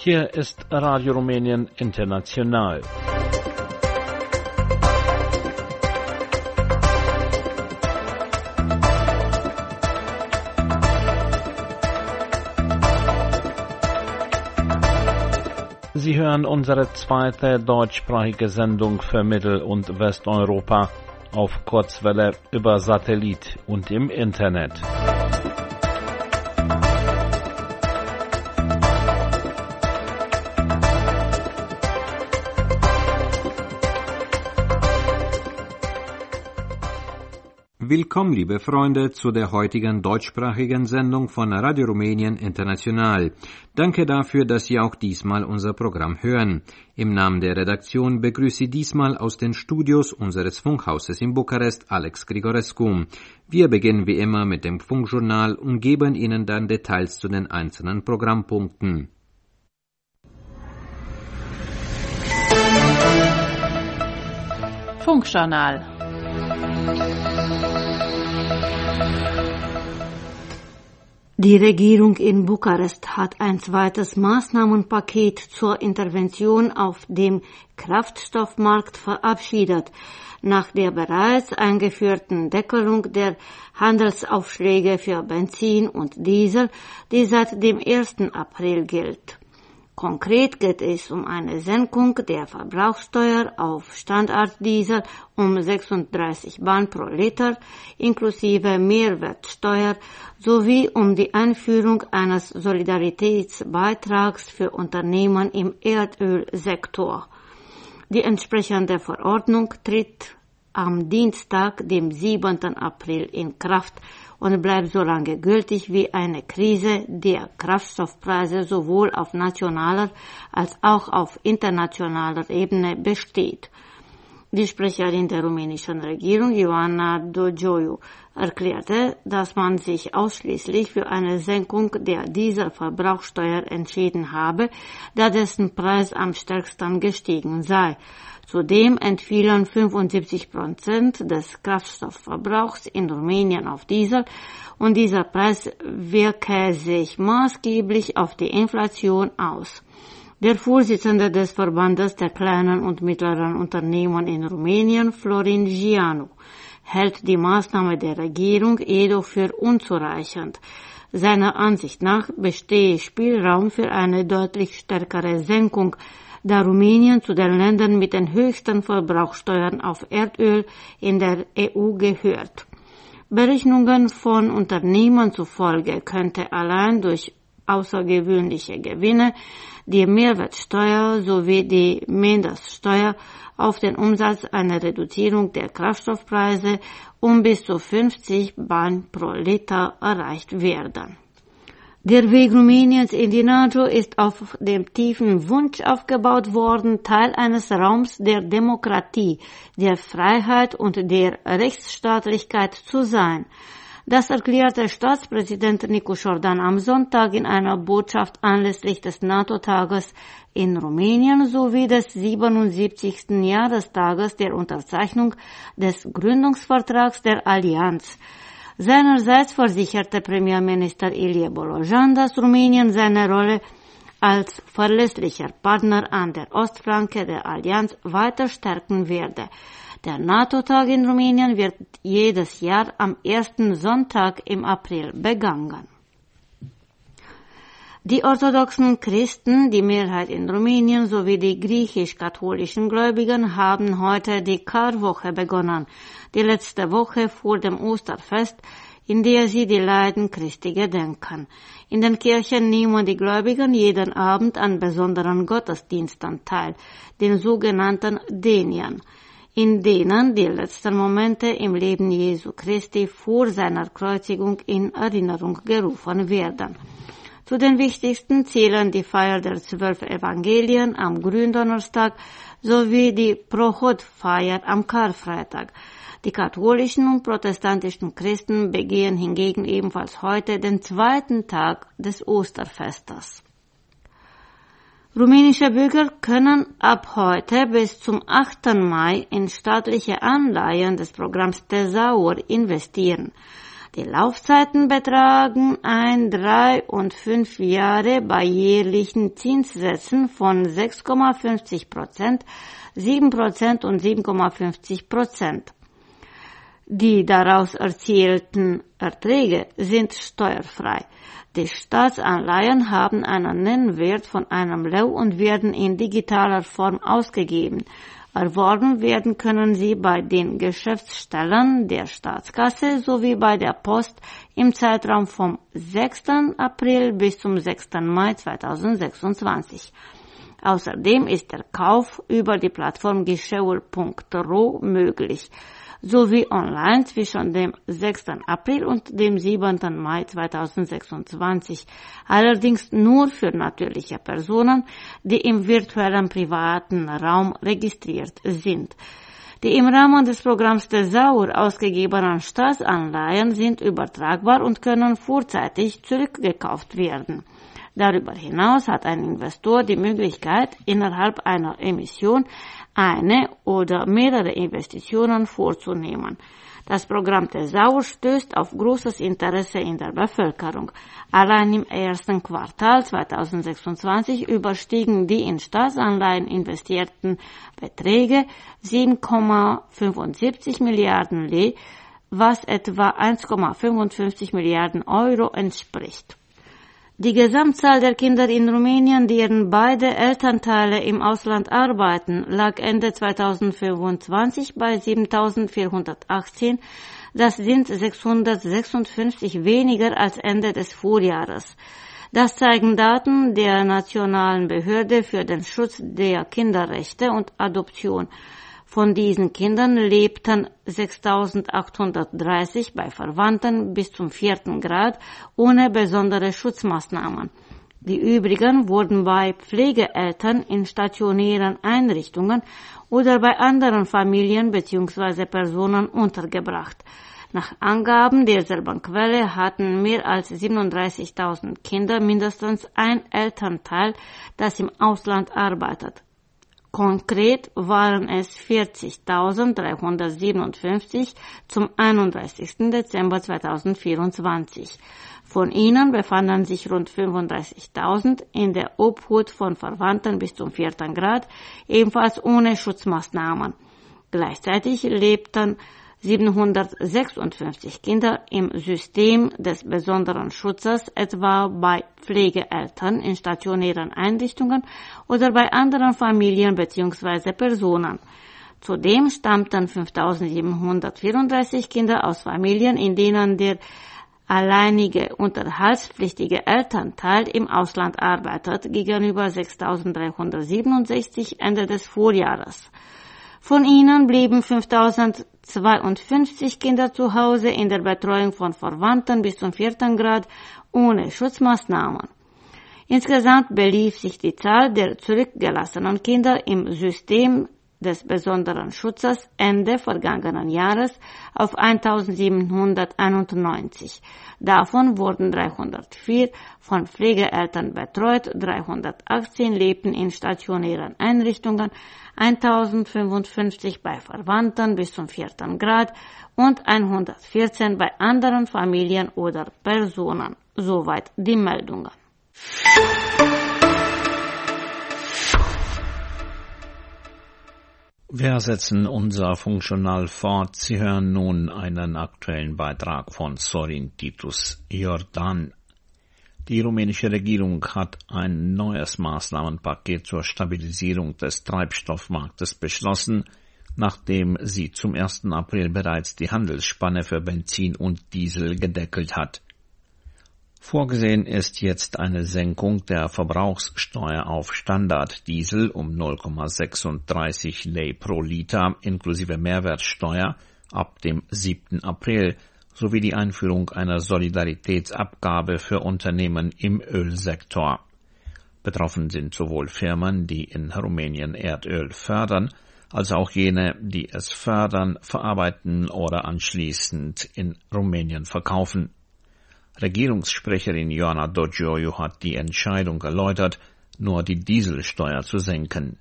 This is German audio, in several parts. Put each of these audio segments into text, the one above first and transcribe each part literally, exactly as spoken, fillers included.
Hier ist Radio Rumänien International. Sie hören unsere zweite deutschsprachige Sendung für Mittel- und Westeuropa auf Kurzwelle über Satellit und im Internet. Willkommen, liebe Freunde, zu der heutigen deutschsprachigen Sendung von Radio Rumänien International. Danke dafür, dass Sie auch diesmal unser Programm hören. Im Namen der Redaktion begrüße ich diesmal aus den Studios unseres Funkhauses in Bukarest Alex Grigorescu. Wir beginnen wie immer mit dem Funkjournal und geben Ihnen dann Details zu den einzelnen Programmpunkten. Funkjournal. Die Regierung in Bukarest hat ein zweites Maßnahmenpaket zur Intervention auf dem Kraftstoffmarkt verabschiedet. Nach der bereits eingeführten Deckelung der Handelsaufschläge für Benzin und Diesel, die seit dem ersten April gilt. Konkret geht es um eine Senkung der Verbrauchssteuer auf Standarddiesel um sechsunddreißig Bahn pro Liter inklusive Mehrwertsteuer sowie um die Einführung eines Solidaritätsbeitrags für Unternehmen im Erdölsektor. Die entsprechende Verordnung tritt am Dienstag, dem siebenten April, in Kraft und bleibt so lange gültig, wie eine Krise der Kraftstoffpreise sowohl auf nationaler als auch auf internationaler Ebene besteht. Die Sprecherin der rumänischen Regierung, Ioana Dogioiu, erklärte, dass man sich ausschließlich für eine Senkung der Dieselverbrauchssteuer entschieden habe, da dessen Preis am stärksten gestiegen sei. Zudem entfielen fünfundsiebzig Prozent des Kraftstoffverbrauchs in Rumänien auf Diesel und dieser Preis wirke sich maßgeblich auf die Inflation aus. Der Vorsitzende des Verbandes der kleinen und mittleren Unternehmen in Rumänien, Florin Gianu, hält die Maßnahme der Regierung jedoch für unzureichend. Seiner Ansicht nach bestehe Spielraum für eine deutlich stärkere Senkung, da Rumänien zu den Ländern mit den höchsten Verbrauchssteuern auf Erdöl in der E U gehört. Berechnungen von Unternehmen zufolge könnte allein durch außergewöhnliche Gewinne die Mehrwertsteuer sowie die Mindeststeuer auf den Umsatz eine Reduzierung der Kraftstoffpreise um bis zu fünfzig Bahn pro Liter erreicht werden. Der Weg Rumäniens in die NATO ist auf dem tiefen Wunsch aufgebaut worden, Teil eines Raums der Demokratie, der Freiheit und der Rechtsstaatlichkeit zu sein. Das erklärte Staatspräsident Nicu Șordan am Sonntag in einer Botschaft anlässlich des NATO-Tages in Rumänien sowie des siebenundsiebzigsten Jahrestages der Unterzeichnung des Gründungsvertrags der Allianz. Seinerseits versicherte Premierminister Ilie Bolojan, dass Rumänien seine Rolle als verlässlicher Partner an der Ostflanke der Allianz weiter stärken werde. Der NATO-Tag in Rumänien wird jedes Jahr am ersten Sonntag im April begangen. Die orthodoxen Christen, die Mehrheit in Rumänien sowie die griechisch-katholischen Gläubigen haben heute die Karwoche begonnen, die letzte Woche vor dem Osterfest, in der sie die Leiden Christi gedenken. In den Kirchen nehmen die Gläubigen jeden Abend an besonderen Gottesdiensten teil, den sogenannten Denien, in denen die letzten Momente im Leben Jesu Christi vor seiner Kreuzigung in Erinnerung gerufen werden. Zu den wichtigsten zählen die Feier der zwölf Evangelien am Gründonnerstag sowie die Prochod-Feier am Karfreitag. Die katholischen und protestantischen Christen begehen hingegen ebenfalls heute den zweiten Tag des Osterfestes. Rumänische Bürger können ab heute bis zum achten Mai in staatliche Anleihen des Programms Thesaur investieren. Die Laufzeiten betragen ein, drei und fünf Jahre bei jährlichen Zinssätzen von sechs Komma fünfzig Prozent, sieben Prozent und sieben Komma fünfzig Prozent. Die daraus erzielten Erträge sind steuerfrei. Die Staatsanleihen haben einen Nennwert von einem Leu und werden in digitaler Form ausgegeben. Erworben werden können sie bei den Geschäftsstellen der Staatskasse sowie bei der Post im Zeitraum vom sechsten April bis zum sechsten Mai zweitausendsechsundzwanzig. Außerdem ist der Kauf über die Plattform gescheuer punkt ro möglich, sowie online zwischen dem sechsten April und dem siebten Mai zweitausendsechsundzwanzig, allerdings nur für natürliche Personen, die im virtuellen privaten Raum registriert sind. Die im Rahmen des Programms Thesaur ausgegebenen Staatsanleihen sind übertragbar und können vorzeitig zurückgekauft werden. Darüber hinaus hat ein Investor die Möglichkeit, innerhalb einer Emission eine oder mehrere Investitionen vorzunehmen. Das Programm Thesaur stößt auf großes Interesse in der Bevölkerung. Allein im ersten Quartal zweitausendsechsundzwanzig überstiegen die in Staatsanleihen investierten Beträge sieben Komma fünfundsiebzig Milliarden Lei, was etwa eins Komma fünfundfünfzig Milliarden Euro entspricht. Die Gesamtzahl der Kinder in Rumänien, deren beide Elternteile im Ausland arbeiten, lag Ende zweitausendfünfundzwanzig bei siebentausendvierhundertachtzehn. Das sind sechshundertsechsundfünfzig weniger als Ende des Vorjahres. Das zeigen Daten der Nationalen Behörde für den Schutz der Kinderrechte und Adoption. Von diesen Kindern lebten sechstausendachthundertdreißig bei Verwandten bis zum vierten Grad ohne besondere Schutzmaßnahmen. Die übrigen wurden bei Pflegeeltern in stationären Einrichtungen oder bei anderen Familien bzw. Personen untergebracht. Nach Angaben derselben Quelle hatten mehr als siebenunddreißigtausend Kinder mindestens ein Elternteil, das im Ausland arbeitet. Konkret waren es vierzigtausenddreihundertsiebenundfünfzig zum einunddreißigsten Dezember zweitausendvierundzwanzig. Von ihnen befanden sich rund fünfunddreißigtausend in der Obhut von Verwandten bis zum vierten Grad, ebenfalls ohne Schutzmaßnahmen. Gleichzeitig lebten siebenhundertsechsundfünfzig Kinder im System des besonderen Schutzes, etwa bei Pflegeeltern in stationären Einrichtungen oder bei anderen Familien bzw. Personen. Zudem stammten fünftausendsiebenhundertvierunddreißig Kinder aus Familien, in denen der alleinige unterhaltspflichtige Elternteil im Ausland arbeitet, gegenüber sechstausenddreihundertsiebenundsechzig Ende des Vorjahres. Von ihnen blieben fünftausendzweiundfünfzig Kinder zu Hause in der Betreuung von Verwandten bis zum vierten Grad ohne Schutzmaßnahmen. Insgesamt belief sich die Zahl der zurückgelassenen Kinder im System des besonderen Schutzes Ende vergangenen Jahres auf eintausendsiebenhunderteinundneunzig. Davon wurden dreihundertvier von Pflegeeltern betreut, dreihundertachtzehn lebten in stationären Einrichtungen, eintausendfünfundfünfzig bei Verwandten bis zum vierten Grad und hundertvierzehn bei anderen Familien oder Personen. Soweit die Meldungen. Wir setzen unser Funkjournal fort. Sie hören nun einen aktuellen Beitrag von Sorin Titus Jordan. Die rumänische Regierung hat ein neues Maßnahmenpaket zur Stabilisierung des Treibstoffmarktes beschlossen, nachdem sie zum ersten April bereits die Handelsspanne für Benzin und Diesel gedeckelt hat. Vorgesehen ist jetzt eine Senkung der Verbrauchssteuer auf Standarddiesel um null Komma sechsunddreißig Lei pro Liter inklusive Mehrwertsteuer ab dem siebten April sowie die Einführung einer Solidaritätsabgabe für Unternehmen im Ölsektor. Betroffen sind sowohl Firmen, die in Rumänien Erdöl fördern, als auch jene, die es fördern, verarbeiten oder anschließend in Rumänien verkaufen. Regierungssprecherin Ioana Dogioiu hat die Entscheidung erläutert, nur die Dieselsteuer zu senken.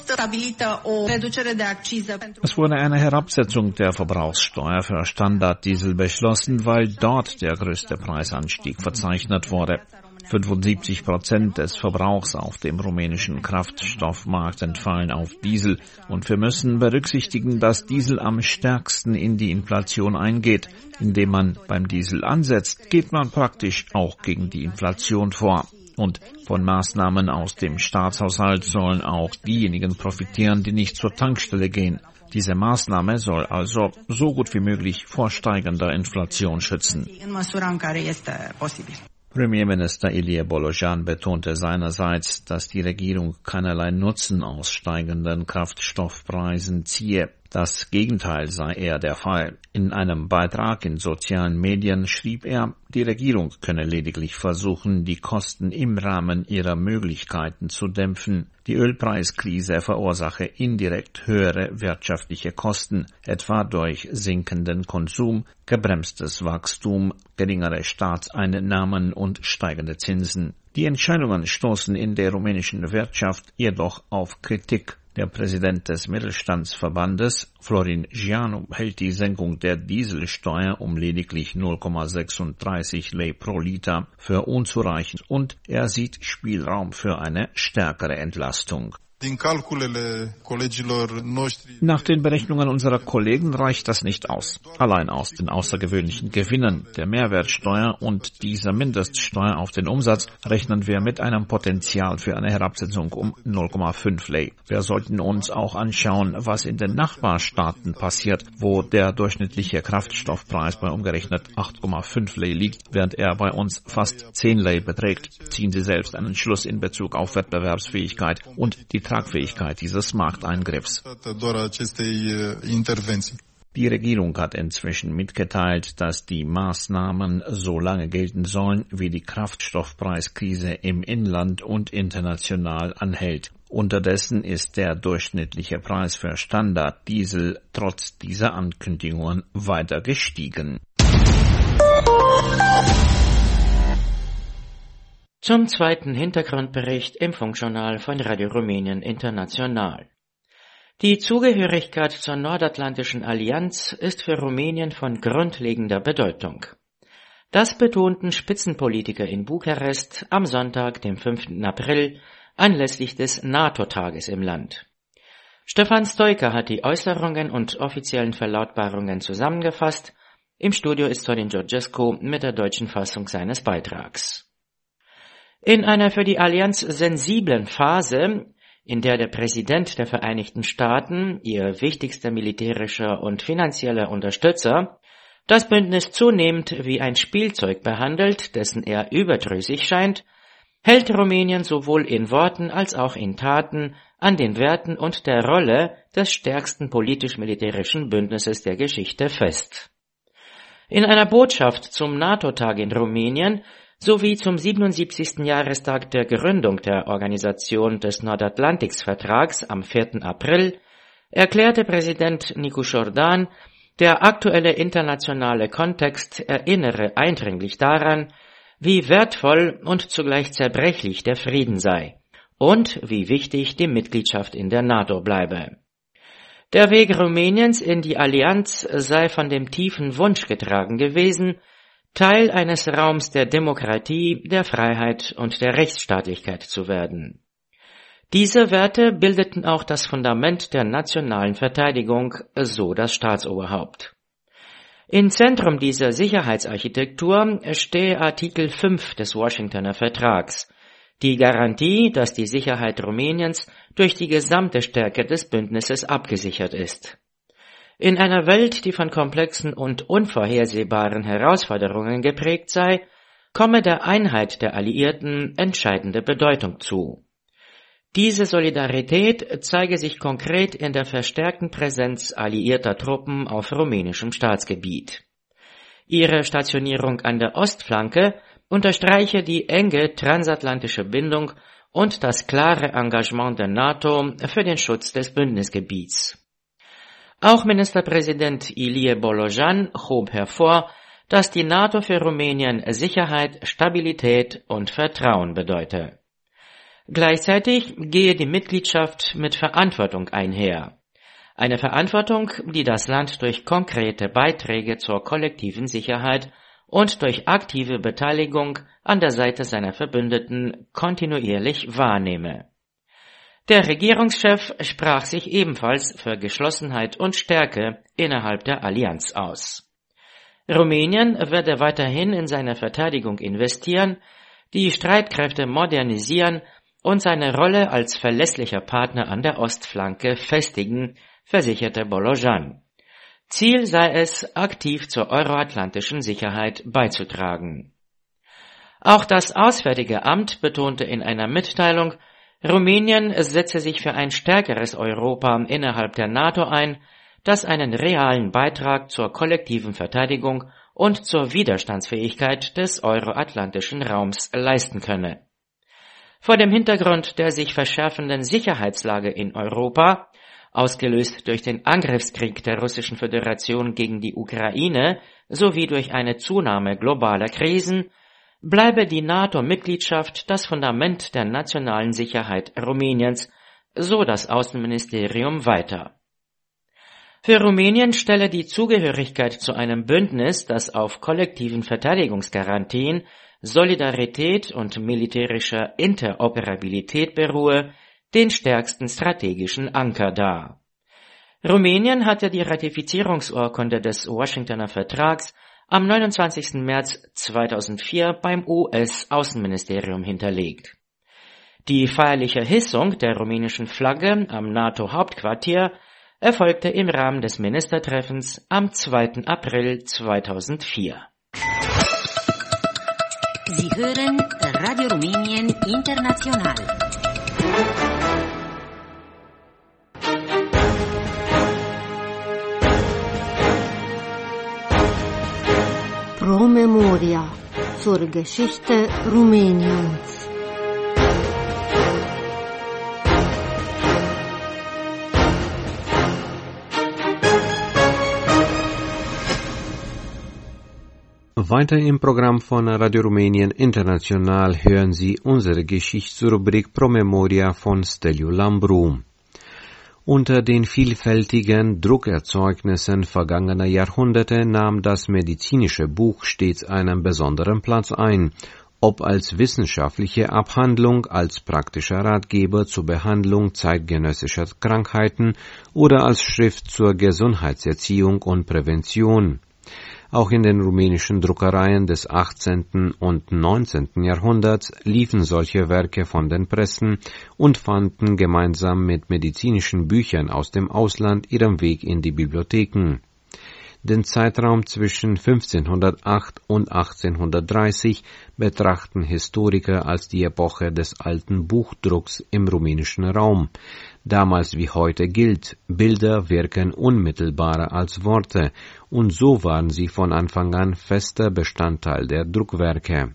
Es wurde eine Herabsetzung der Verbrauchssteuer für Standarddiesel beschlossen, weil dort der größte Preisanstieg verzeichnet wurde. fünfundsiebzig Prozent des Verbrauchs auf dem rumänischen Kraftstoffmarkt entfallen auf Diesel und wir müssen berücksichtigen, dass Diesel am stärksten in die Inflation eingeht. Indem man beim Diesel ansetzt, geht man praktisch auch gegen die Inflation vor. Und von Maßnahmen aus dem Staatshaushalt sollen auch diejenigen profitieren, die nicht zur Tankstelle gehen. Diese Maßnahme soll also so gut wie möglich vor steigender Inflation schützen. Premierminister Ilie Bolojan betonte seinerseits, dass die Regierung keinerlei Nutzen aus steigenden Kraftstoffpreisen ziehe. Das Gegenteil sei eher der Fall. In einem Beitrag in sozialen Medien schrieb er, die Regierung könne lediglich versuchen, die Kosten im Rahmen ihrer Möglichkeiten zu dämpfen. Die Ölpreiskrise verursache indirekt höhere wirtschaftliche Kosten, etwa durch sinkenden Konsum, gebremstes Wachstum, geringere Staatseinnahmen und steigende Zinsen. Die Entscheidungen stoßen in der rumänischen Wirtschaft jedoch auf Kritik. Der Präsident des Mittelstandsverbandes, Florin Gianu, hält die Senkung der Dieselsteuer um lediglich null Komma sechsunddreißig Lei pro Liter für unzureichend und er sieht Spielraum für eine stärkere Entlastung. Nach den Berechnungen unserer Kollegen reicht das nicht aus. Allein aus den außergewöhnlichen Gewinnen der Mehrwertsteuer und dieser Mindeststeuer auf den Umsatz rechnen wir mit einem Potenzial für eine Herabsetzung um null Komma fünf Lei. Wir sollten uns auch anschauen, was in den Nachbarstaaten passiert, wo der durchschnittliche Kraftstoffpreis bei umgerechnet acht Komma fünf Lei liegt, während er bei uns fast zehn Lei beträgt. Ziehen Sie selbst einen Schluss in Bezug auf Wettbewerbsfähigkeit und die Tragfähigkeit dieses Markteingriffs. Die Regierung hat inzwischen mitgeteilt, dass die Maßnahmen so lange gelten sollen, wie die Kraftstoffpreiskrise im Inland und international anhält. Unterdessen ist der durchschnittliche Preis für Standarddiesel trotz dieser Ankündigungen weiter gestiegen. Zum zweiten Hintergrundbericht im Funkjournal von Radio Rumänien International. Die Zugehörigkeit zur Nordatlantischen Allianz ist für Rumänien von grundlegender Bedeutung. Das betonten Spitzenpolitiker in Bukarest am Sonntag, dem fünften April, anlässlich des NATO-Tages im Land. Stefan Stoica hat die Äußerungen und offiziellen Verlautbarungen zusammengefasst. Im Studio ist Sorin Georgescu mit der deutschen Fassung seines Beitrags. In einer für die Allianz sensiblen Phase, in der der Präsident der Vereinigten Staaten, ihr wichtigster militärischer und finanzieller Unterstützer, das Bündnis zunehmend wie ein Spielzeug behandelt, dessen er überdrüssig scheint, hält Rumänien sowohl in Worten als auch in Taten an den Werten und der Rolle des stärksten politisch-militärischen Bündnisses der Geschichte fest. In einer Botschaft zum NATO-Tag in Rumänien sowie zum siebenundsiebzigsten Jahrestag der Gründung der Organisation des Nordatlantiksvertrags am vierten April erklärte Präsident Nicu Jordan, der aktuelle internationale Kontext erinnere eindringlich daran, wie wertvoll und zugleich zerbrechlich der Frieden sei und wie wichtig die Mitgliedschaft in der NATO bleibe. Der Weg Rumäniens in die Allianz sei von dem tiefen Wunsch getragen gewesen, Teil eines Raums der Demokratie, der Freiheit und der Rechtsstaatlichkeit zu werden. Diese Werte bildeten auch das Fundament der nationalen Verteidigung, so das Staatsoberhaupt. Im Zentrum dieser Sicherheitsarchitektur stehe Artikel fünf des Washingtoner Vertrags, die Garantie, dass die Sicherheit Rumäniens durch die gesamte Stärke des Bündnisses abgesichert ist. In einer Welt, die von komplexen und unvorhersehbaren Herausforderungen geprägt sei, komme der Einheit der Alliierten entscheidende Bedeutung zu. Diese Solidarität zeige sich konkret in der verstärkten Präsenz alliierter Truppen auf rumänischem Staatsgebiet. Ihre Stationierung an der Ostflanke unterstreiche die enge transatlantische Bindung und das klare Engagement der NATO für den Schutz des Bündnisgebiets. Auch Ministerpräsident Ilie Bolojan hob hervor, dass die NATO für Rumänien Sicherheit, Stabilität und Vertrauen bedeute. Gleichzeitig gehe die Mitgliedschaft mit Verantwortung einher. Eine Verantwortung, die das Land durch konkrete Beiträge zur kollektiven Sicherheit und durch aktive Beteiligung an der Seite seiner Verbündeten kontinuierlich wahrnehme. Der Regierungschef sprach sich ebenfalls für Geschlossenheit und Stärke innerhalb der Allianz aus. Rumänien werde weiterhin in seine Verteidigung investieren, die Streitkräfte modernisieren und seine Rolle als verlässlicher Partner an der Ostflanke festigen, versicherte Bolojan. Ziel sei es, aktiv zur euroatlantischen Sicherheit beizutragen. Auch das Auswärtige Amt betonte in einer Mitteilung, Rumänien setze sich für ein stärkeres Europa innerhalb der NATO ein, das einen realen Beitrag zur kollektiven Verteidigung und zur Widerstandsfähigkeit des euroatlantischen Raums leisten könne. Vor dem Hintergrund der sich verschärfenden Sicherheitslage in Europa, ausgelöst durch den Angriffskrieg der Russischen Föderation gegen die Ukraine sowie durch eine Zunahme globaler Krisen, bleibe die NATO-Mitgliedschaft das Fundament der nationalen Sicherheit Rumäniens, so das Außenministerium weiter. Für Rumänien stelle die Zugehörigkeit zu einem Bündnis, das auf kollektiven Verteidigungsgarantien, Solidarität und militärischer Interoperabilität beruhe, den stärksten strategischen Anker dar. Rumänien hatte die Ratifizierungsurkunde des Washingtoner Vertrags am neunundzwanzigsten März zweitausendvier beim U S-Außenministerium hinterlegt. Die feierliche Hissung der rumänischen Flagge am NATO-Hauptquartier erfolgte im Rahmen des Ministertreffens am zweiten April zweitausendvier. Sie hören Radio Rumänien International. Pro Memoria zur Geschichte Rumäniens. Weiter im Programm von Radio Rumänien International hören Sie unsere Geschichtsrubrik Pro Memoria von Steliu Lambru. Unter den vielfältigen Druckerzeugnissen vergangener Jahrhunderte nahm das medizinische Buch stets einen besonderen Platz ein, ob als wissenschaftliche Abhandlung, als praktischer Ratgeber zur Behandlung zeitgenössischer Krankheiten oder als Schrift zur Gesundheitserziehung und Prävention. Auch in den rumänischen Druckereien des achtzehnten und neunzehnten Jahrhunderts liefen solche Werke von den Pressen und fanden gemeinsam mit medizinischen Büchern aus dem Ausland ihren Weg in die Bibliotheken. Den Zeitraum zwischen fünfzehnhundertacht und achtzehnhundertdreißig betrachten Historiker als die Epoche des alten Buchdrucks im rumänischen Raum. Damals wie heute gilt, Bilder wirken unmittelbarer als Worte, und so waren sie von Anfang an fester Bestandteil der Druckwerke.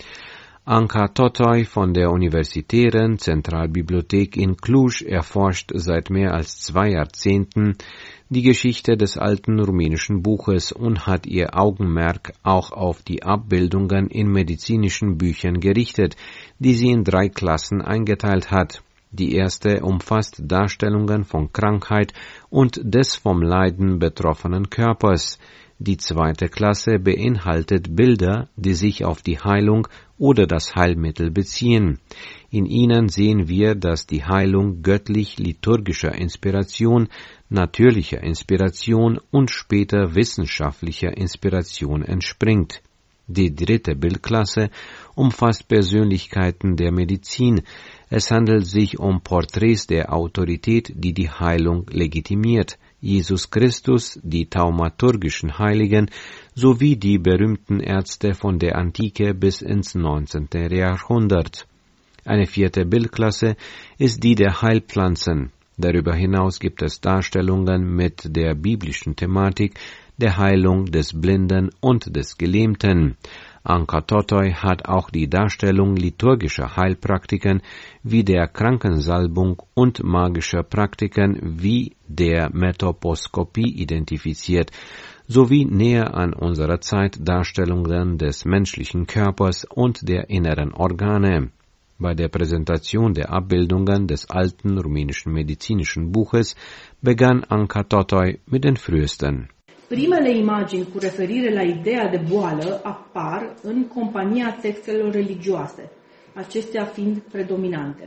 Anca Totoi von der Universitären Zentralbibliothek in Cluj erforscht seit mehr als zwei Jahrzehnten die Geschichte des alten rumänischen Buches und hat ihr Augenmerk auch auf die Abbildungen in medizinischen Büchern gerichtet, die sie in drei Klassen eingeteilt hat. Die erste umfasst Darstellungen von Krankheit und des vom Leiden betroffenen Körpers. Die zweite Klasse beinhaltet Bilder, die sich auf die Heilung oder das Heilmittel beziehen. In ihnen sehen wir, dass die Heilung göttlich-liturgischer Inspiration, natürlicher Inspiration und später wissenschaftlicher Inspiration entspringt. Die dritte Bildklasse umfasst Persönlichkeiten der Medizin. Es handelt sich um Porträts der Autorität, die die Heilung legitimiert. Jesus Christus, die thaumaturgischen Heiligen sowie die berühmten Ärzte von der Antike bis ins neunzehnten Jahrhundert. Eine vierte Bildklasse ist die der Heilpflanzen. Darüber hinaus gibt es Darstellungen mit der biblischen Thematik der Heilung des Blinden und des Gelähmten. Anca Totoi hat auch die Darstellung liturgischer Heilpraktiken wie der Krankensalbung und magischer Praktiken wie der Metoposkopie identifiziert, sowie näher an unserer Zeit Darstellungen des menschlichen Körpers und der inneren Organe. Bei der Präsentation der Abbildungen des alten rumänischen medizinischen Buches begann Anca Totoi mit den frühesten. Primele imagini cu referire la ideea de boală apar în compania textelor religioase, acestea fiind predominante.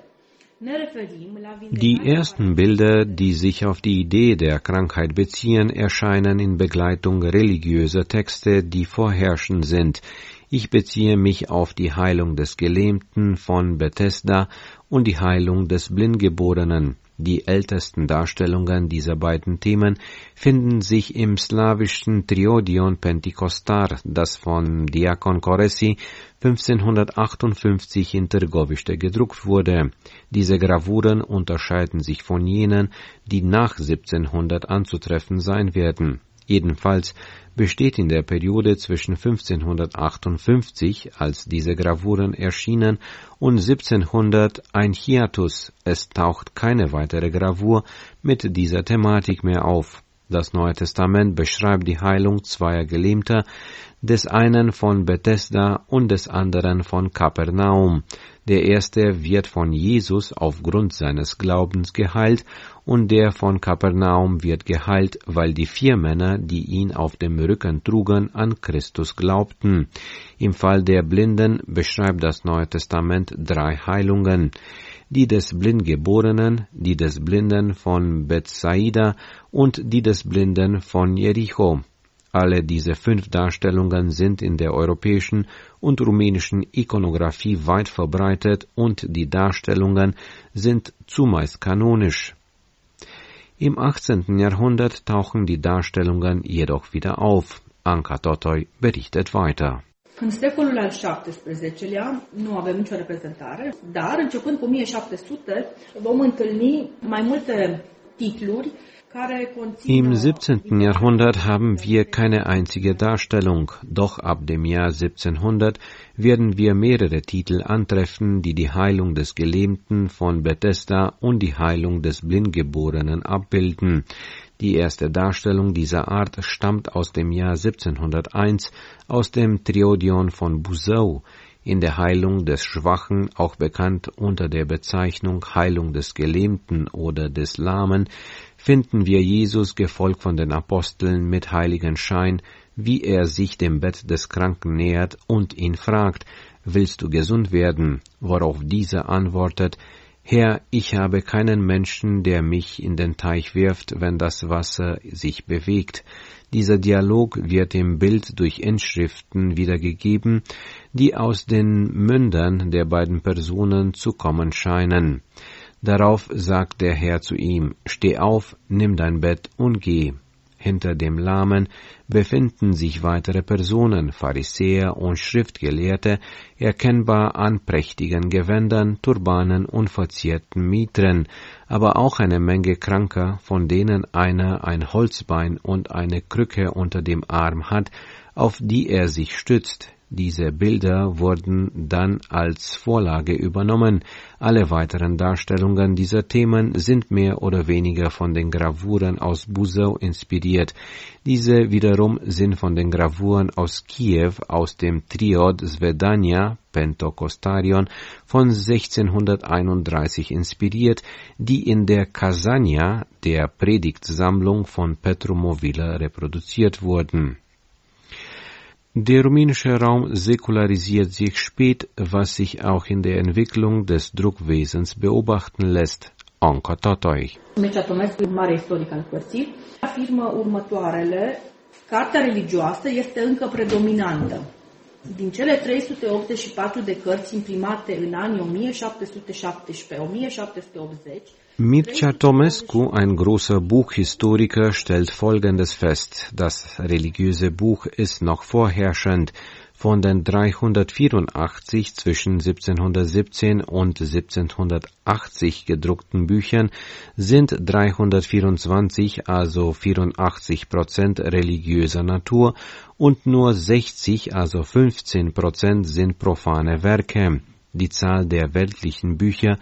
Die ersten Bilder, die sich auf die Idee der Krankheit beziehen, erscheinen in Begleitung religiöser Texte, die vorherrschend sind. Ich beziehe mich auf die Heilung des Gelähmten von Bethesda und die Heilung des Blindgeborenen. Die ältesten Darstellungen dieser beiden Themen finden sich im slawischen Triodion Pentekostar, das von Diakon Koresi fünfzehnhundertachtundfünfzig in Târgoviște gedruckt wurde. Diese Gravuren unterscheiden sich von jenen, die nach siebzehnhundert anzutreffen sein werden. Jedenfalls besteht in der Periode zwischen fünfzehnhundertachtundfünfzig, als diese Gravuren erschienen, und siebzehnhundert ein Hiatus. Es taucht keine weitere Gravur mit dieser Thematik mehr auf. Das Neue Testament beschreibt die Heilung zweier Gelähmter, des einen von Bethesda und des anderen von Kapernaum. Der erste wird von Jesus aufgrund seines Glaubens geheilt und der von Kapernaum wird geheilt, weil die vier Männer, die ihn auf dem Rücken trugen, an Christus glaubten. Im Fall der Blinden beschreibt das Neue Testament drei Heilungen: die des Blindgeborenen, die des Blinden von Bethsaida und die des Blinden von Jericho. Alle diese fünf Darstellungen sind in der europäischen und rumänischen Ikonographie weit verbreitet und die Darstellungen sind zumeist kanonisch. Im achtzehnten Jahrhundert tauchen die Darstellungen jedoch wieder auf. Anca Totoi berichtet weiter. În secolul al șaptesprezecelea nu avem nicio reprezentare, dar începând cu o mie șapte sute vom întâlni mai multe titluri. Im siebzehnten Jahrhundert haben wir keine einzige Darstellung, doch ab dem Jahr siebzehnhundert werden wir mehrere Titel antreffen, die die Heilung des Gelähmten von Bethesda und die Heilung des Blindgeborenen abbilden. Die erste Darstellung dieser Art stammt aus dem Jahr siebzehnhunderteins aus dem Triodion von Buzău. In der Heilung des Schwachen, auch bekannt unter der Bezeichnung Heilung des Gelähmten oder des Lahmen, finden wir Jesus gefolgt von den Aposteln mit Heiligenschein, wie er sich dem Bett des Kranken nähert und ihn fragt: Willst du gesund werden? Worauf dieser antwortet: Herr, ich habe keinen Menschen, der mich in den Teich wirft, wenn das Wasser sich bewegt. Dieser Dialog wird im Bild durch Inschriften wiedergegeben, die aus den Mündern der beiden Personen zu kommen scheinen. Darauf sagt der Herr zu ihm: Steh auf, nimm dein Bett und geh. Hinter dem Lahmen befinden sich weitere Personen, Pharisäer und Schriftgelehrte, erkennbar an prächtigen Gewändern, Turbanen und verzierten Mitren, aber auch eine Menge Kranker, von denen einer ein Holzbein und eine Krücke unter dem Arm hat, auf die er sich stützt. Diese Bilder wurden dann als Vorlage übernommen. Alle weiteren Darstellungen dieser Themen sind mehr oder weniger von den Gravuren aus Buzău inspiriert. Diese wiederum sind von den Gravuren aus Kiew aus dem Triod Svedania Pentokostarion von sechzehnhunderteinunddreißig inspiriert, die in der Kazania, der Predigtsammlung von Petru Movila, reproduziert wurden. Der rumänische Raum säkularisiert sich spät, was sich auch in der Entwicklung des Druckwesens beobachten lässt. Anca Totoi. Mircea Tomescu, mare istoric al cărții, afirmă următoarele: cartea religioasă este încă predominantă. Din cele trei sute optzeci și patru de cărți imprimate în anii o mie șapte sute șaptesprezece - o mie șapte sute optzeci, Mircea Tomescu, ein großer Buchhistoriker, stellt Folgendes fest: Das religiöse Buch ist noch vorherrschend. Von den dreihundertvierundachtzig zwischen siebzehnhundertsiebzehn und siebzehnhundertachtzig gedruckten Büchern sind dreihundertvierundzwanzig, also vierundachtzig Prozent religiöser Natur, und nur sechzig, also fünfzehn Prozent sind profane Werke. Die Zahl der weltlichen Bücher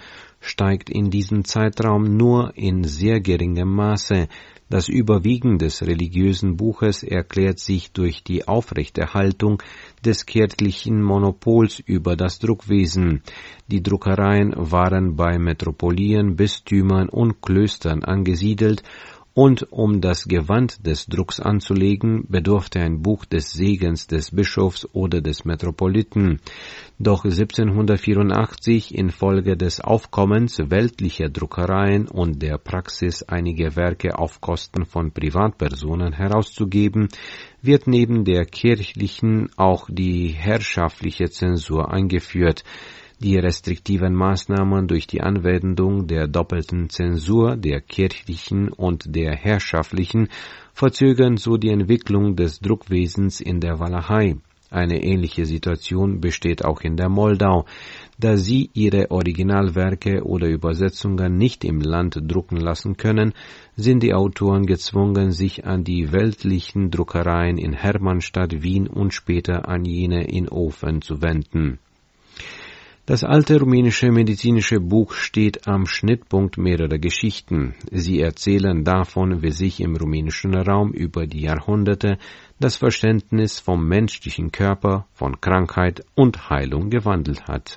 steigt in diesem Zeitraum nur in sehr geringem Maße. Das Überwiegen des religiösen Buches erklärt sich durch die Aufrechterhaltung des kirchlichen Monopols über das Druckwesen. Die Druckereien waren bei Metropolien, Bistümern und Klöstern angesiedelt, und um das Gewand des Drucks anzulegen, bedurfte ein Buch des Segens des Bischofs oder des Metropoliten. Doch siebzehnhundertvierundachtzig, infolge des Aufkommens weltlicher Druckereien und der Praxis, einige Werke auf Kosten von Privatpersonen herauszugeben, wird neben der kirchlichen auch die herrschaftliche Zensur eingeführt. Die restriktiven Maßnahmen durch die Anwendung der doppelten Zensur, der kirchlichen und der herrschaftlichen, verzögern so die Entwicklung des Druckwesens in der Walachei. Eine ähnliche Situation besteht auch in der Moldau. Da sie ihre Originalwerke oder Übersetzungen nicht im Land drucken lassen können, sind die Autoren gezwungen, sich an die weltlichen Druckereien in Hermannstadt, Wien und später an jene in Ofen zu wenden. Das alte rumänische medizinische Buch steht am Schnittpunkt mehrerer Geschichten. Sie erzählen davon, wie sich im rumänischen Raum über die Jahrhunderte das Verständnis vom menschlichen Körper, von Krankheit und Heilung gewandelt hat.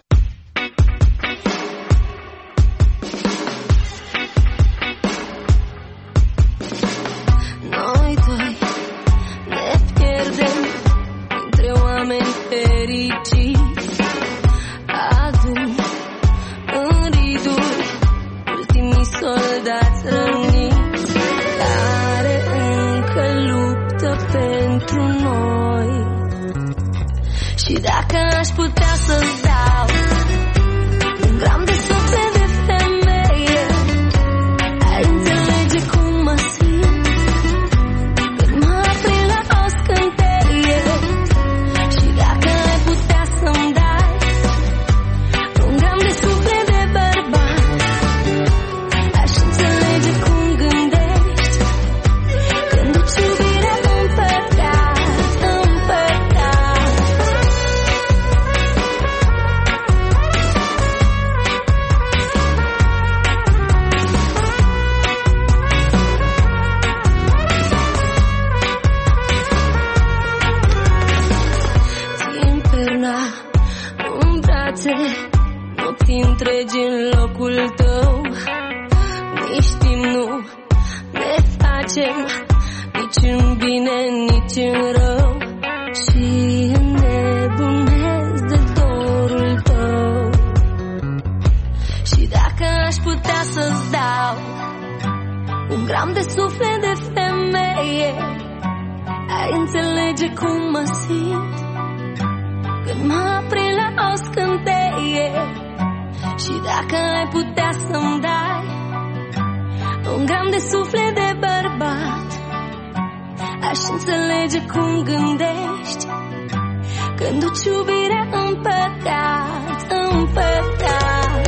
Noi doi ne pierdem între oameni fericiți. Soldați răniți care încă luptă pentru noi. Și dacă aș putea să-ți dau un gram de suflet de femeie, ai înțelege cum mă simt când mă aprind la o scânteie. Și dacă ai putea să-mi dai un gram de suflet de bărbat, nopți întregi în locul tău, nici timp nu ne facem, nici în bine, nici în rău, și înnebunesc de dorul tău. Și dacă aș putea să-ți dau un gram de suflet de femeie, ai înțelege cum mă simt când mă aprind la o scânteie. Și dacă ai putea să-mi dai un gram de suflet de bărbat, aș înțelege cum gândești când duci iubirea în păcat, în păcat.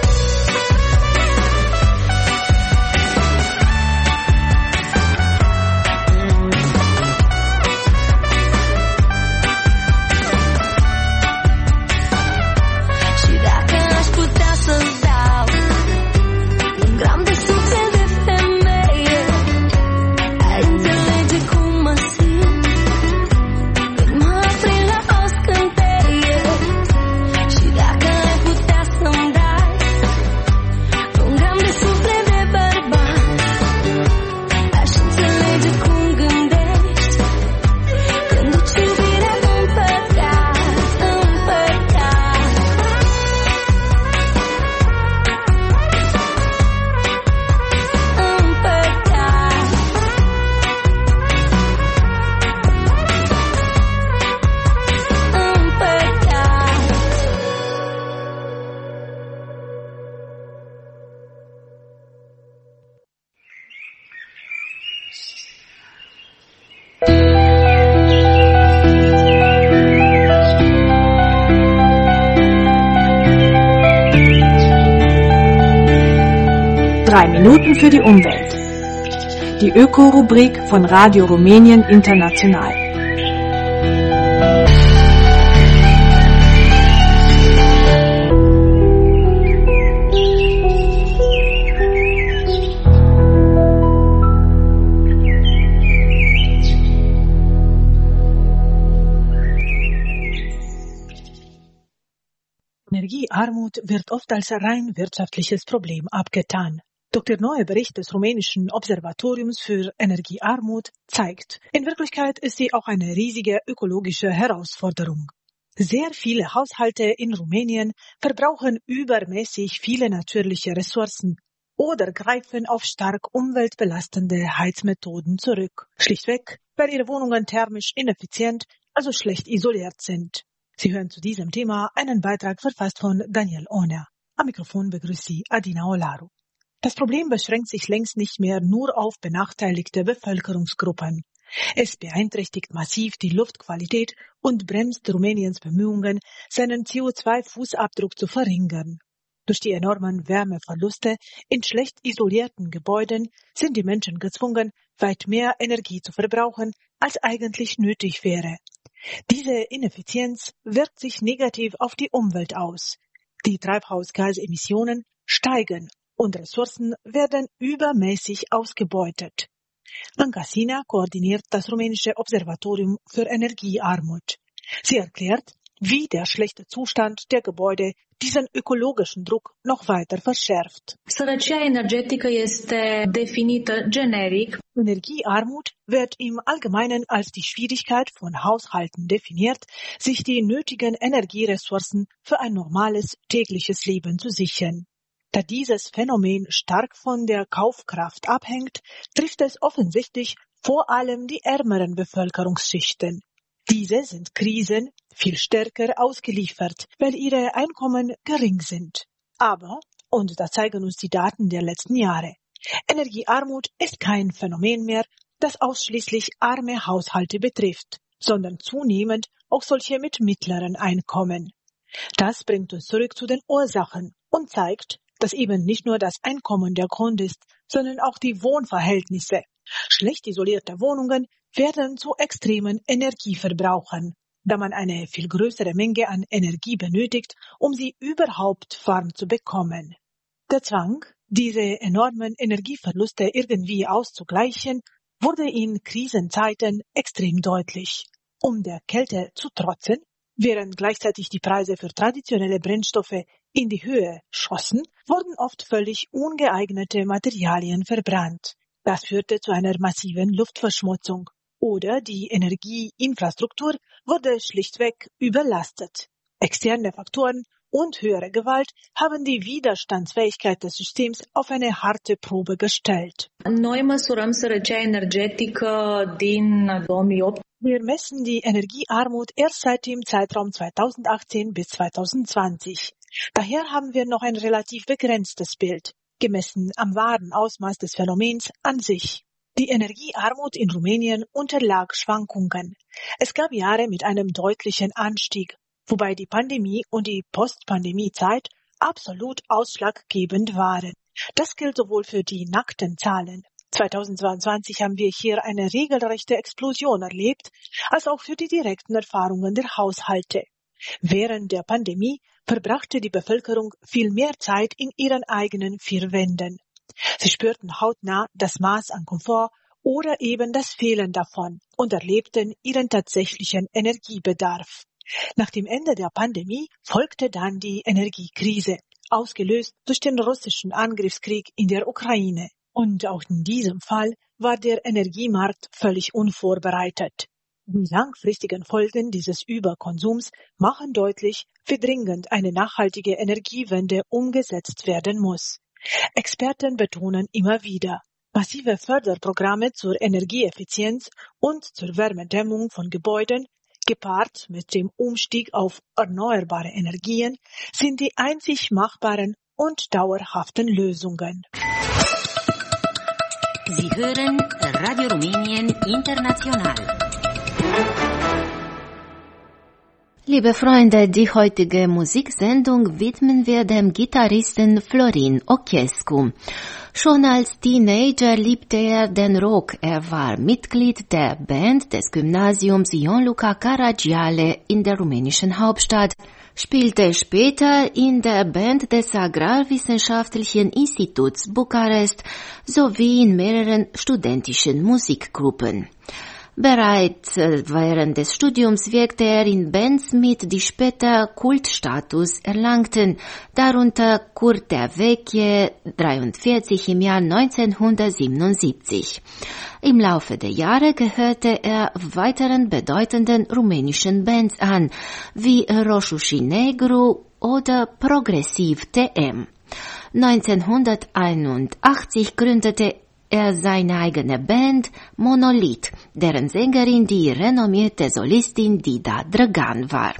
Drei Minuten für die Umwelt. Die Öko-Rubrik von Radio Rumänien International. Energiearmut wird oft als rein wirtschaftliches Problem abgetan. Doch der neue Bericht des rumänischen Observatoriums für Energiearmut zeigt, in Wirklichkeit ist sie auch eine riesige ökologische Herausforderung. Sehr viele Haushalte in Rumänien verbrauchen übermäßig viele natürliche Ressourcen oder greifen auf stark umweltbelastende Heizmethoden zurück. Schlichtweg, weil ihre Wohnungen thermisch ineffizient, also schlecht isoliert sind. Sie hören zu diesem Thema einen Beitrag verfasst von Daniel Ohner. Am Mikrofon begrüßt Sie Adina Olaru. Das Problem beschränkt sich längst nicht mehr nur auf benachteiligte Bevölkerungsgruppen. Es beeinträchtigt massiv die Luftqualität und bremst Rumäniens Bemühungen, seinen C O zwei Fußabdruck zu verringern. Durch die enormen Wärmeverluste in schlecht isolierten Gebäuden sind die Menschen gezwungen, weit mehr Energie zu verbrauchen, als eigentlich nötig wäre. Diese Ineffizienz wirkt sich negativ auf die Umwelt aus. Die Treibhausgasemissionen steigen und Ressourcen werden übermäßig ausgebeutet. Anca Sina koordiniert das rumänische Observatorium für Energiearmut. Sie erklärt, wie der schlechte Zustand der Gebäude diesen ökologischen Druck noch weiter verschärft. Sărăcia energetică este definită generic. Energiearmut wird im Allgemeinen als die Schwierigkeit von Haushalten definiert, sich die nötigen Energieressourcen für ein normales tägliches Leben zu sichern. Da dieses Phänomen stark von der Kaufkraft abhängt, trifft es offensichtlich vor allem die ärmeren Bevölkerungsschichten. Diese sind Krisen viel stärker ausgeliefert, weil ihre Einkommen gering sind. Aber, und das zeigen uns die Daten der letzten Jahre, Energiearmut ist kein Phänomen mehr, das ausschließlich arme Haushalte betrifft, sondern zunehmend auch solche mit mittleren Einkommen. Das bringt uns zurück zu den Ursachen und zeigt, dass eben nicht nur das Einkommen der Grund ist, sondern auch die Wohnverhältnisse. Schlecht isolierte Wohnungen werden zu extremen Energieverbrauchern, da man eine viel größere Menge an Energie benötigt, um sie überhaupt warm zu bekommen. Der Zwang, diese enormen Energieverluste irgendwie auszugleichen, wurde in Krisenzeiten extrem deutlich. Um der Kälte zu trotzen, während gleichzeitig die Preise für traditionelle Brennstoffe in die Höhe schossen, wurden oft völlig ungeeignete Materialien verbrannt. Das führte zu einer massiven Luftverschmutzung. Oder die Energieinfrastruktur wurde schlichtweg überlastet. Externe Faktoren und höhere Gewalt haben die Widerstandsfähigkeit des Systems auf eine harte Probe gestellt. Noi măsurăm sărăcia energetică din două mii opt. Wir messen die Energiearmut erst seit dem Zeitraum zweitausendachtzehn bis zweitausendzwanzig. Daher haben wir noch ein relativ begrenztes Bild, gemessen am wahren Ausmaß des Phänomens an sich. Die Energiearmut in Rumänien unterlag Schwankungen. Es gab Jahre mit einem deutlichen Anstieg, wobei die Pandemie und die Post-Pandemie-Zeit absolut ausschlaggebend waren. Das gilt sowohl für die nackten Zahlen. zweitausendzweiundzwanzig haben wir hier eine regelrechte Explosion erlebt, als auch für die direkten Erfahrungen der Haushalte. Während der Pandemie verbrachte die Bevölkerung viel mehr Zeit in ihren eigenen vier Wänden. Sie spürten hautnah das Maß an Komfort oder eben das Fehlen davon und erlebten ihren tatsächlichen Energiebedarf. Nach dem Ende der Pandemie folgte dann die Energiekrise, ausgelöst durch den russischen Angriffskrieg in der Ukraine. Und auch in diesem Fall war der Energiemarkt völlig unvorbereitet. Die langfristigen Folgen dieses Überkonsums machen deutlich, wie dringend eine nachhaltige Energiewende umgesetzt werden muss. Experten betonen immer wieder, massive Förderprogramme zur Energieeffizienz und zur Wärmedämmung von Gebäuden, gepaart mit dem Umstieg auf erneuerbare Energien, sind die einzig machbaren und dauerhaften Lösungen. Sie hören Radio Rumänien International. Liebe Freunde, die heutige Musiksendung widmen wir dem Gitarristen Florin Ochescu. Schon als Teenager liebte er den Rock. Er war Mitglied der Band des Gymnasiums Ion Luca Caragiale in der rumänischen Hauptstadt, spielte später in der Band des Agrarwissenschaftlichen Instituts Bukarest sowie in mehreren studentischen Musikgruppen. Bereits während des Studiums wirkte er in Bands mit, die später Kultstatus erlangten, darunter Kurt der Vecchie, dreiundvierzig im Jahr neunzehnhundertsiebenundsiebzig. Im Laufe der Jahre gehörte er weiteren bedeutenden rumänischen Bands an, wie Roșu și Negru oder Progressiv T M. neunzehnhunderteinundachtzig gründete er seine eigene Band Monolith, deren Sängerin die renommierte Solistin Dida Drăgan war.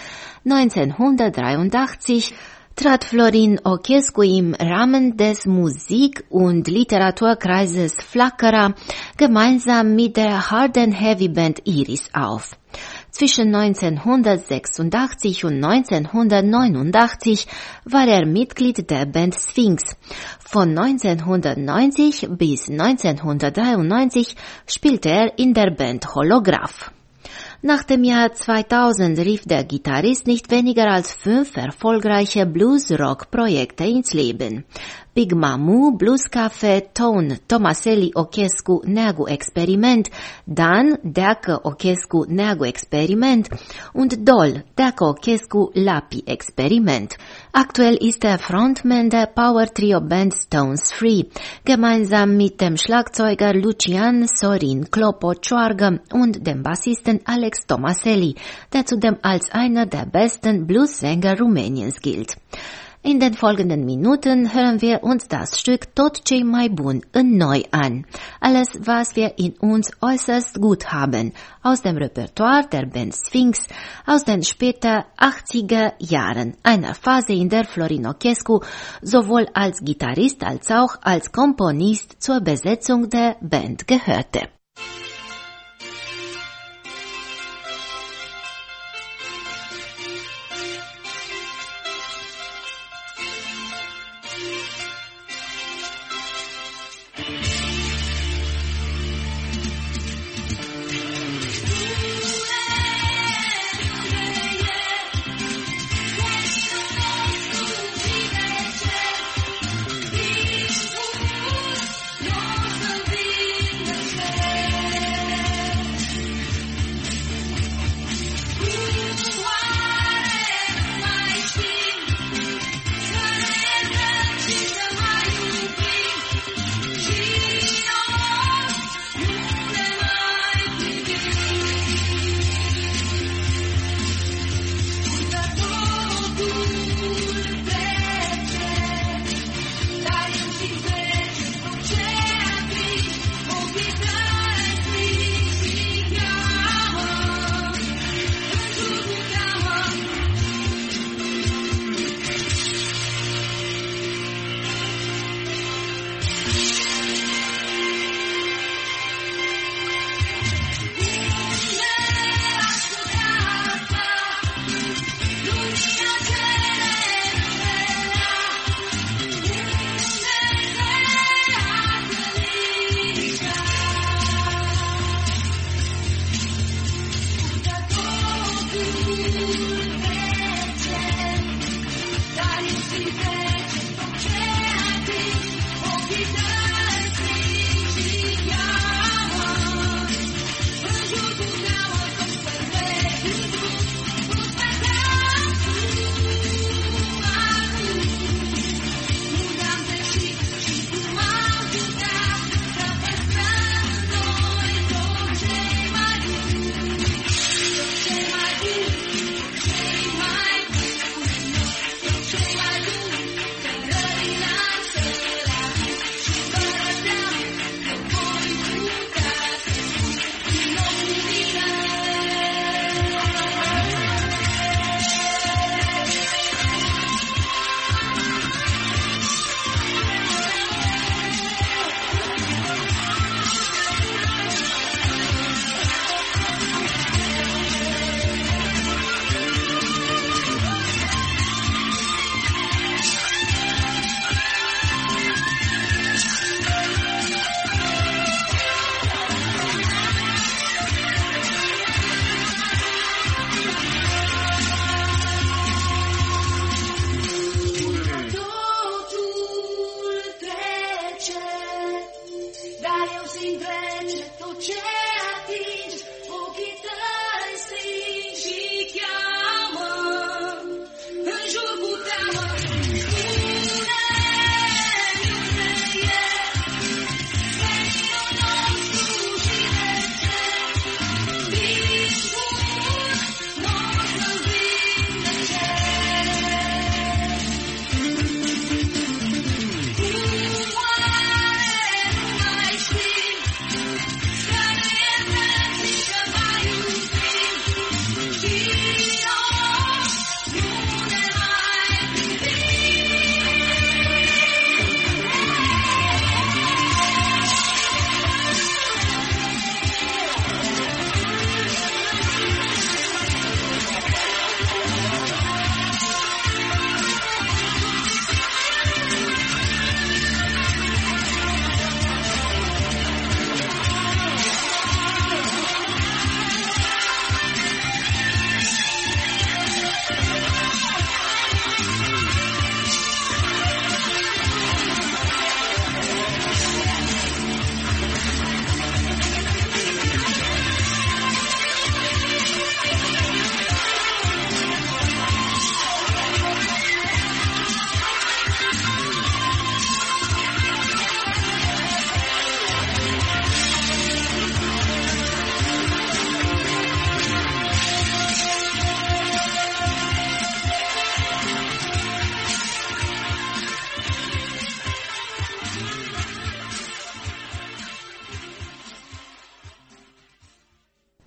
neunzehnhundertdreiundachtzig trat Florin Ochescu im Rahmen des Musik- und Literaturkreises Flacăra gemeinsam mit der Hard and Heavy Band Iris auf. Zwischen neunzehnhundertsechsundachtzig und neunzehnhundertneunundachtzig war er Mitglied der Band Sphinx. Von neunzehnhundertneunzig bis neunzehnhundertdreiundneunzig spielte er in der Band Holograph. Nach dem Jahr zweitausend rief der Gitarrist nicht weniger als fünf erfolgreiche Blues-Rock-Projekte ins Leben. Big Mamu, Blues Café, Tone, Tomaselli Ochescu Neagu Experiment, dann Deacă Ochescu Neagu Experiment und Dol Deacă Ochescu Lapi Experiment. Aktuell ist er Frontman der Power-Trio-Band Stones Free, gemeinsam mit dem Schlagzeuger Lucian Sorin Klopo-Cioargă und dem Bassisten Alex Tomaselli, der zudem als einer der besten Blues-Sänger Rumäniens gilt. In den folgenden Minuten hören wir uns das Stück Tot ce-i mai bun în noi an, alles was wir in uns äußerst gut haben, aus dem Repertoire der Band Sphinx aus den später achtziger Jahren, einer Phase, in der Florin Ochescu sowohl als Gitarrist als auch als Komponist zur Besetzung der Band gehörte. Yeah.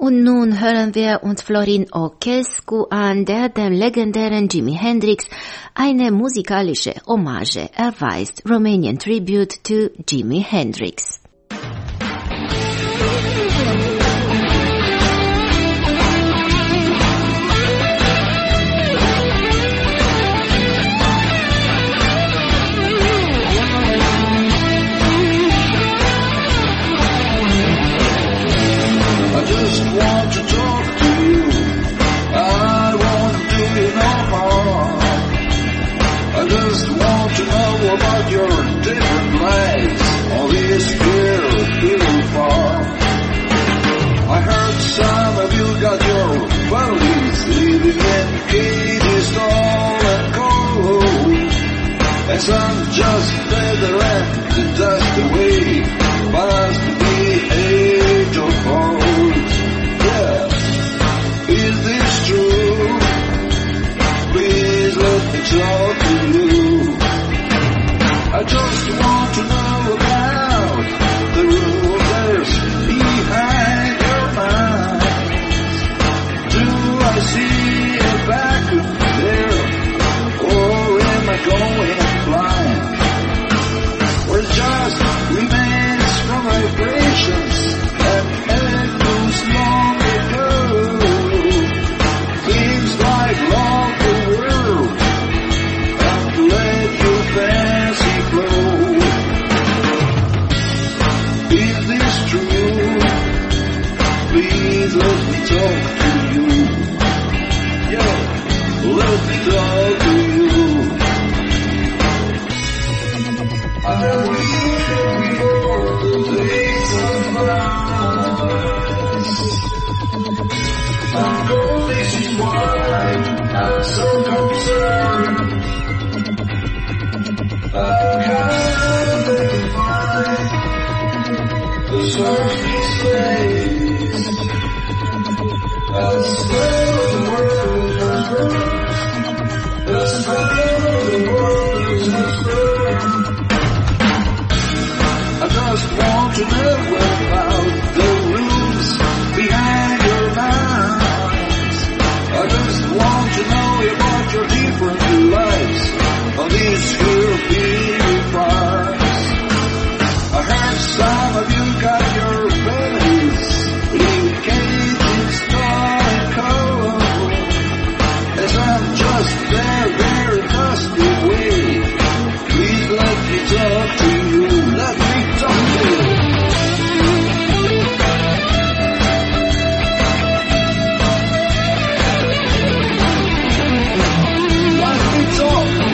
Und nun hören wir uns Florin Ochescu an, der dem legendären Jimi Hendrix eine musikalische Hommage erweist. Romanian Tribute to Jimi Hendrix. About your different lives on this beautiful farm. I heard some of you got your families living in cages tall and cold, and some just feather and the dust away past the age of old. Yeah, is this true? Please let me talk to you. I just want to know about the rulers behind your minds. Do I see a vacuum there, or am I going blind? Or just remains from vibrations that echoes long ago? Things like love the world and let your fancy flow. Is this true? Please let me talk to you. Yeah, let me talk to you. I'm waiting for the days of life. And this is why I'm so concerned. I can't find the surface space. The smell of the world has burned. The smell of the world has burned. I just want to know about the rules behind your minds. I just want to know about your different lives on this European farms. I heard some of you got your families in cages tall and cold, as I'm just there, very dusty away. Please let me talk to you, let me talk to you. Let me talk.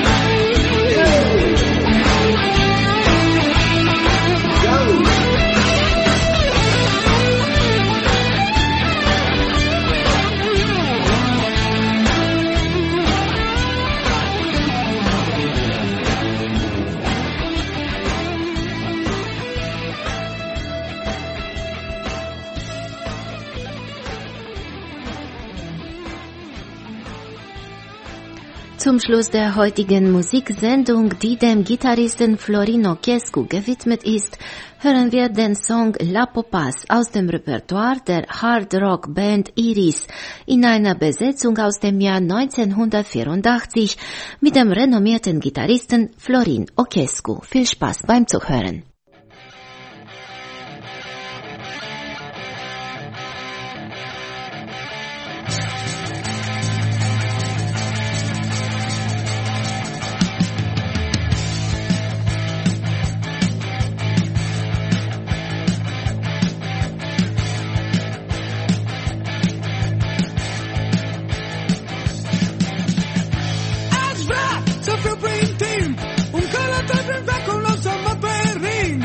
Zum Schluss der heutigen Musiksendung, die dem Gitarristen Florin Ochescu gewidmet ist, hören wir den Song La Popas aus dem Repertoire der Hard Rock Band Iris in einer Besetzung aus dem Jahr neunzehnhundertvierundachtzig mit dem renommierten Gitarristen Florin Ochescu. Viel Spaß beim Zuhören. Aș vrea să fiu prin timp, un călător prin veacul nostru mă perin.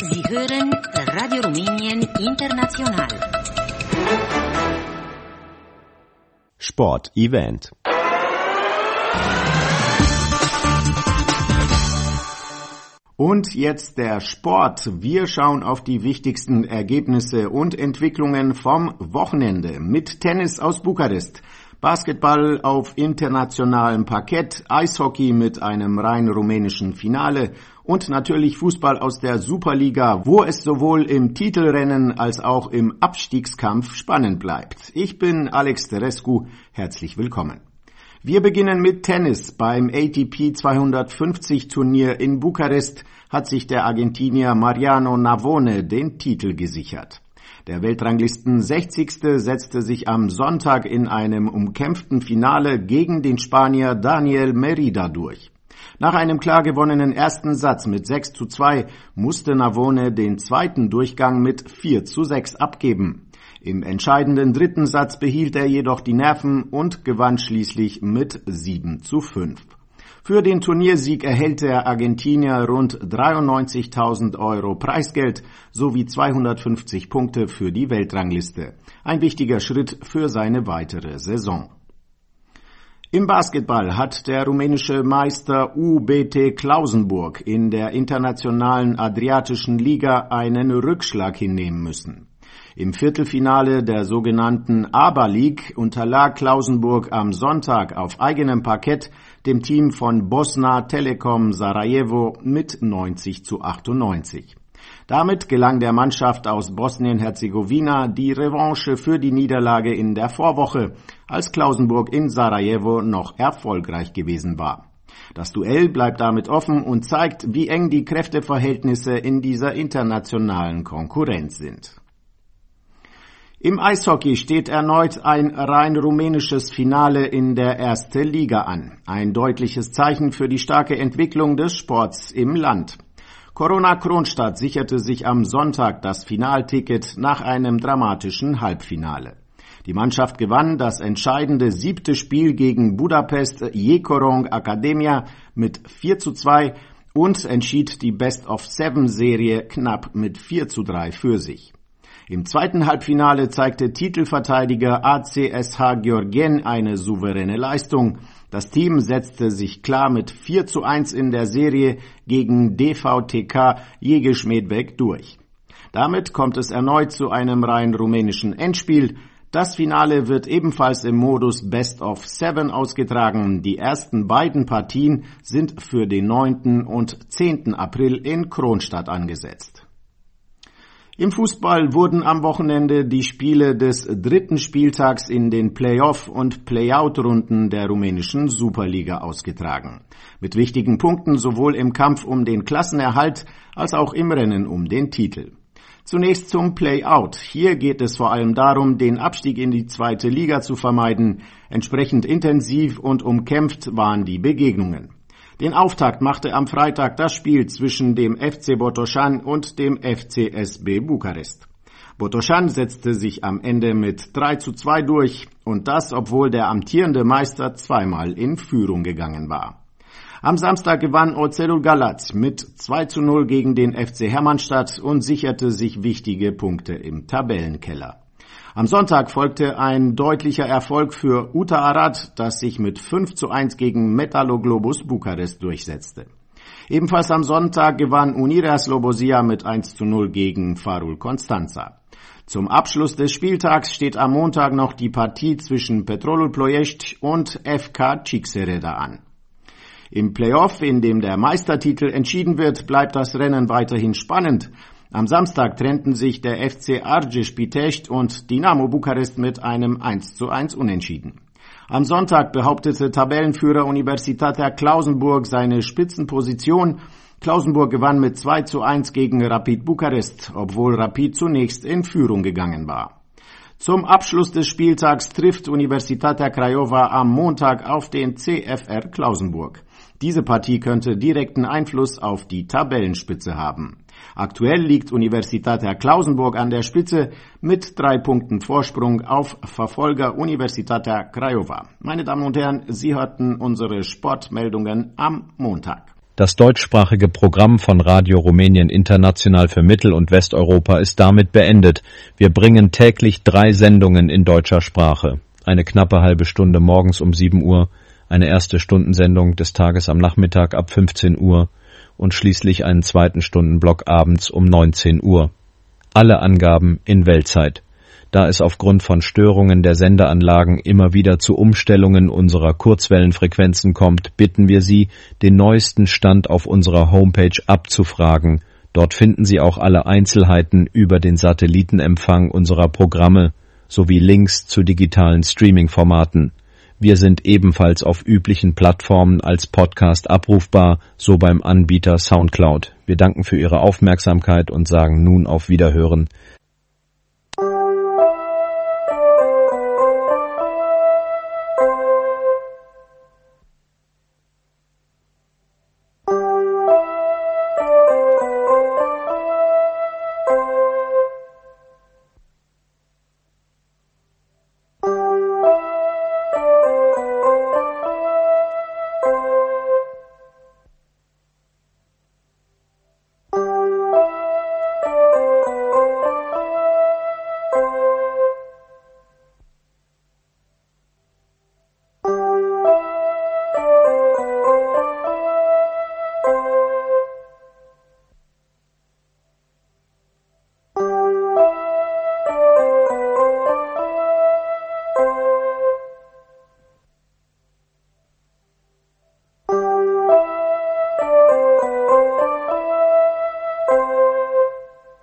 Sie hören Radio Rumänien International. Sport-Event. Und jetzt der Sport. Wir schauen auf die wichtigsten Ergebnisse und Entwicklungen vom Wochenende mit Tennis aus Bukarest, Basketball auf internationalem Parkett, Eishockey mit einem rein rumänischen Finale und natürlich Fußball aus der Superliga, wo es sowohl im Titelrennen als auch im Abstiegskampf spannend bleibt. Ich bin Alex Terescu, herzlich willkommen. Wir beginnen mit Tennis. Beim A T P zweihundertfünfzig Turnier in Bukarest hat sich der Argentinier Mariano Navone den Titel gesichert. Der Weltranglisten sechzigste setzte sich am Sonntag in einem umkämpften Finale gegen den Spanier Daniel Merida durch. Nach einem klar gewonnenen ersten Satz mit sechs zu zwei musste Navone den zweiten Durchgang mit vier zu sechs abgeben. Im entscheidenden dritten Satz behielt er jedoch die Nerven und gewann schließlich mit sieben zu fünf. Für den Turniersieg erhält der Argentinier rund dreiundneunzigtausend Euro Preisgeld sowie zweihundertfünfzig Punkte für die Weltrangliste. Ein wichtiger Schritt für seine weitere Saison. Im Basketball hat der rumänische Meister U B T Klausenburg in der internationalen Adriatischen Liga einen Rückschlag hinnehmen müssen. Im Viertelfinale der sogenannten ABA League unterlag Klausenburg am Sonntag auf eigenem Parkett dem Team von Bosna Telekom Sarajevo mit neunzig zu achtundneunzig. Damit gelang der Mannschaft aus Bosnien-Herzegowina die Revanche für die Niederlage in der Vorwoche, als Klausenburg in Sarajevo noch erfolgreich gewesen war. Das Duell bleibt damit offen und zeigt, wie eng die Kräfteverhältnisse in dieser internationalen Konkurrenz sind. Im Eishockey steht erneut ein rein rumänisches Finale in der ersten Liga an. Ein deutliches Zeichen für die starke Entwicklung des Sports im Land. Corona Kronstadt sicherte sich am Sonntag das Finalticket nach einem dramatischen Halbfinale. Die Mannschaft gewann das entscheidende siebte Spiel gegen Budapest Jekorong Akademia mit vier zu zwei und entschied die Best-of-Seven-Serie knapp mit vier zu drei für sich. Im zweiten Halbfinale zeigte Titelverteidiger A C S H Gheorghen eine souveräne Leistung. Das Team setzte sich klar mit vier zu eins in der Serie gegen D V T K Jegesch-Medvec durch. Damit kommt es erneut zu einem rein rumänischen Endspiel. Das Finale wird ebenfalls im Modus Best of Seven ausgetragen. Die ersten beiden Partien sind für den neunten und zehnten April in Kronstadt angesetzt. Im Fußball wurden am Wochenende die Spiele des dritten Spieltags in den Play-off- und Play-out-Runden der rumänischen Superliga ausgetragen. Mit wichtigen Punkten sowohl im Kampf um den Klassenerhalt als auch im Rennen um den Titel. Zunächst zum Play-out. Hier geht es vor allem darum, den Abstieg in die zweite Liga zu vermeiden. Entsprechend intensiv und umkämpft waren die Begegnungen. Den Auftakt machte am Freitag das Spiel zwischen dem F C Botoșani und dem F C S B Bukarest. Botoșani setzte sich am Ende mit drei zu zwei durch und das, obwohl der amtierende Meister zweimal in Führung gegangen war. Am Samstag gewann Oțelul Galați mit zwei zu null gegen den F C Hermannstadt und sicherte sich wichtige Punkte im Tabellenkeller. Am Sonntag folgte ein deutlicher Erfolg für Uta Arad, das sich mit fünf zu eins gegen Metaloglobus Bukarest durchsetzte. Ebenfalls am Sonntag gewann Unirea Slobozia mit eins zu null gegen Farul Constanța. Zum Abschluss des Spieltags steht am Montag noch die Partie zwischen Petrolul Ploiești und F K Cixereda an. Im Playoff, in dem der Meistertitel entschieden wird, bleibt das Rennen weiterhin spannend. Am Samstag trennten sich der F C Argeș Pitești und Dinamo Bukarest mit einem eins zu eins Unentschieden. Am Sonntag behauptete Tabellenführer Universitatea Klausenburg seine Spitzenposition. Klausenburg gewann mit zwei zu eins gegen Rapid Bukarest, obwohl Rapid zunächst in Führung gegangen war. Zum Abschluss des Spieltags trifft Universitatea Craiova am Montag auf den C F R Klausenburg. Diese Partie könnte direkten Einfluss auf die Tabellenspitze haben. Aktuell liegt Universitatea Klausenburg an der Spitze mit drei Punkten Vorsprung auf Verfolger Universitatea Craiova. Meine Damen und Herren, Sie hörten unsere Sportmeldungen am Montag. Das deutschsprachige Programm von Radio Rumänien International für Mittel- und Westeuropa ist damit beendet. Wir bringen täglich drei Sendungen in deutscher Sprache. Eine knappe halbe Stunde morgens um sieben Uhr, eine erste Stundensendung des Tages am Nachmittag ab fünfzehn Uhr und schließlich einen zweiten Stundenblock abends um neunzehn Uhr. Alle Angaben in Weltzeit. Da es aufgrund von Störungen der Sendeanlagen immer wieder zu Umstellungen unserer Kurzwellenfrequenzen kommt, bitten wir Sie, den neuesten Stand auf unserer Homepage abzufragen. Dort finden Sie auch alle Einzelheiten über den Satellitenempfang unserer Programme sowie Links zu digitalen Streaming-Formaten. Wir sind ebenfalls auf üblichen Plattformen als Podcast abrufbar, so beim Anbieter Soundcloud. Wir danken für Ihre Aufmerksamkeit und sagen nun auf Wiederhören.